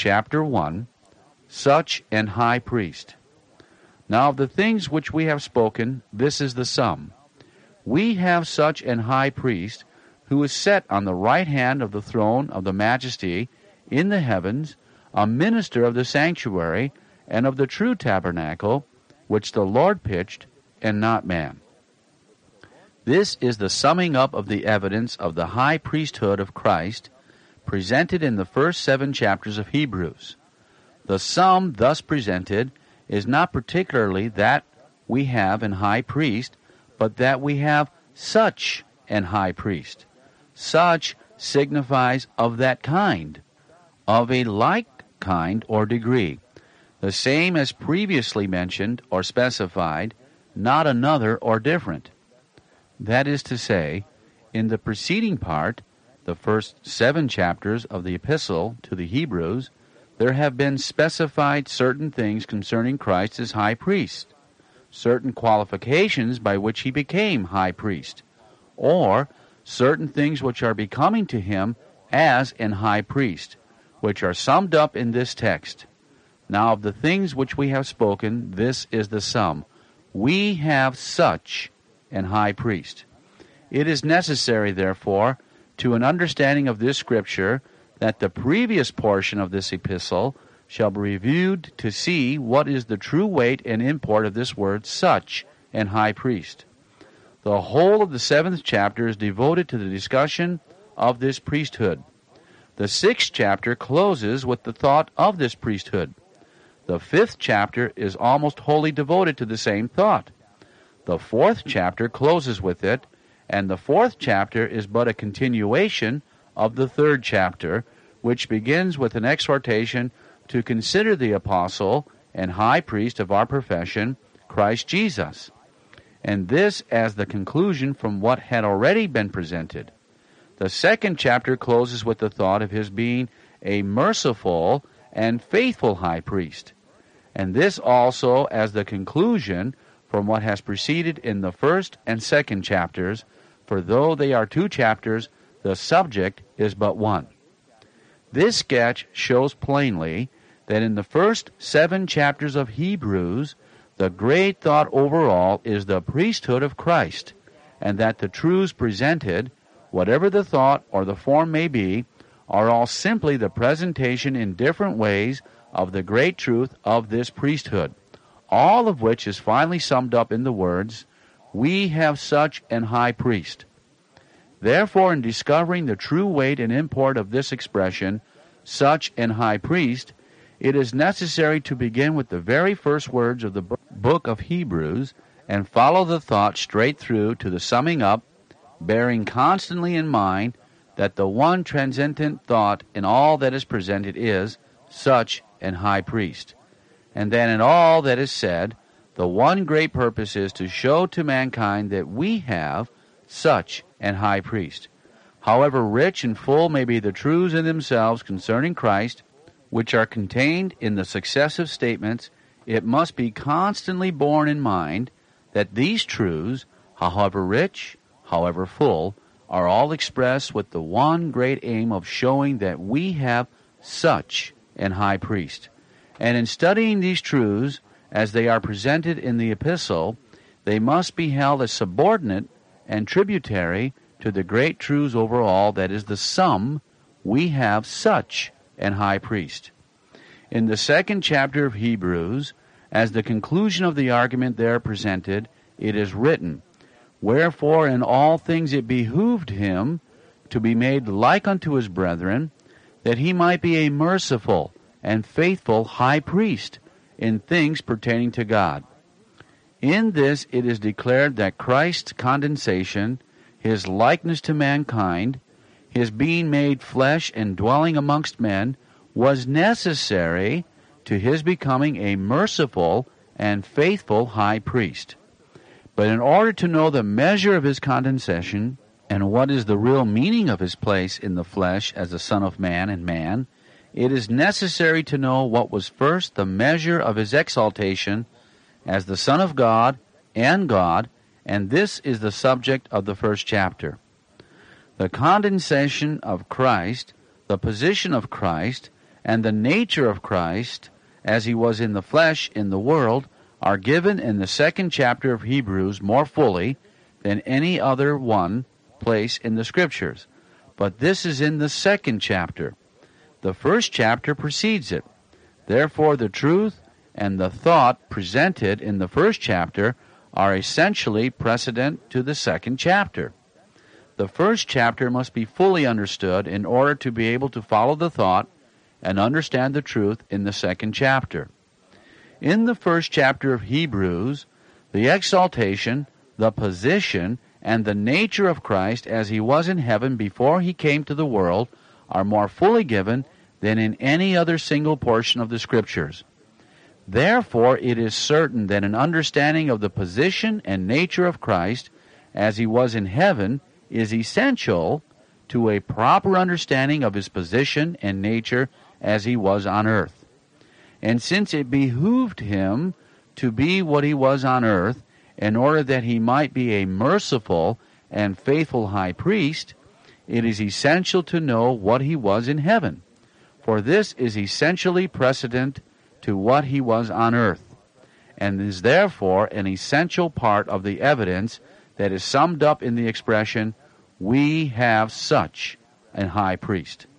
chapter 1, such an high priest. Now of the things which we have spoken, this is the sum. We have such an high priest, who is set on the right hand of the throne of the majesty in the heavens, a minister of the sanctuary and of the true tabernacle, which the Lord pitched, and not man. This is the summing up of the evidence of the high priesthood of Christ, presented in the first 7 chapters of Hebrews. The sum thus presented is not particularly that we have an high priest, but that we have such an high priest. Such signifies of that kind, of a like kind or degree, the same as previously mentioned or specified, not another or different. That is to say, in the preceding part, the first 7 chapters of the epistle to the Hebrews, there have been specified certain things concerning Christ as high priest, certain qualifications by which he became high priest, or certain things which are becoming to him as an high priest, which are summed up in this text. Now of the things which we have spoken, this is the sum. We have such an high priest. It is necessary, therefore, to an understanding of this scripture, that the previous portion of this epistle shall be reviewed to see what is the true weight and import of this word, such an high priest. The whole of the 7th chapter is devoted to the discussion of this priesthood. The 6th chapter closes with the thought of this priesthood. The 5th chapter is almost wholly devoted to the same thought. The 4th chapter closes with it, and the 4th chapter is but a continuation of the 3rd chapter, which begins with an exhortation to consider the apostle and high priest of our profession, Christ Jesus, and this as the conclusion from what had already been presented. The 2nd chapter closes with the thought of his being a merciful and faithful high priest, and this also as the conclusion from what has preceded in the 1st and 2nd chapters, for though they are 2 chapters, the subject is but one. This sketch shows plainly that in the first 7 chapters of Hebrews, the great thought overall is the priesthood of Christ, and that the truths presented, whatever the thought or the form may be, are all simply the presentation in different ways of the great truth of this priesthood, all of which is finally summed up in the words, "We have such an high priest." Therefore, in discovering the true weight and import of this expression, such an high priest, it is necessary to begin with the very first words of the book of Hebrews and follow the thought straight through to the summing up, bearing constantly in mind that the one transcendent thought in all that is presented is such an high priest, and that in all that is said, the one great purpose is to show to mankind that we have such an high priest. However rich and full may be the truths in themselves concerning Christ, which are contained in the successive statements, it must be constantly borne in mind that these truths, however rich, however full, are all expressed with the one great aim of showing that we have such an high priest. And in studying these truths, as they are presented in the epistle, they must be held as subordinate and tributary to the great truths over all, that is the sum, we have such an high priest. In the 2nd chapter of Hebrews, as the conclusion of the argument there presented, it is written, "Wherefore in all things it behooved him to be made like unto his brethren, that he might be a merciful and faithful high priest in things pertaining to God." In this it is declared that Christ's condescension, his likeness to mankind, his being made flesh and dwelling amongst men, was necessary to his becoming a merciful and faithful high priest. But in order to know the measure of his condescension, and what is the real meaning of his place in the flesh as the Son of Man and man, it is necessary to know what was first the measure of his exaltation as the Son of God, and this is the subject of the 1st chapter. The condescension of Christ, the position of Christ, and the nature of Christ, as he was in the flesh in the world, are given in the 2nd chapter of Hebrews more fully than any other one place in the Scriptures. But this is in the 2nd chapter. The 1st chapter precedes it. Therefore, the truth and the thought presented in the 1st chapter are essentially precedent to the 2nd chapter. The 1st chapter must be fully understood in order to be able to follow the thought and understand the truth in the 2nd chapter. In the 1st chapter of Hebrews, the exaltation, the position, and the nature of Christ as he was in heaven before he came to the world are more fully given than in any other single portion of the Scriptures. Therefore, it is certain that an understanding of the position and nature of Christ as he was in heaven is essential to a proper understanding of his position and nature as he was on earth. And since it behooved him to be what he was on earth, in order that he might be a merciful and faithful high priest, it is essential to know what he was in heaven, for this is essentially precedent to what he was on earth, and is therefore an essential part of the evidence that is summed up in the expression, "We have such a high priest."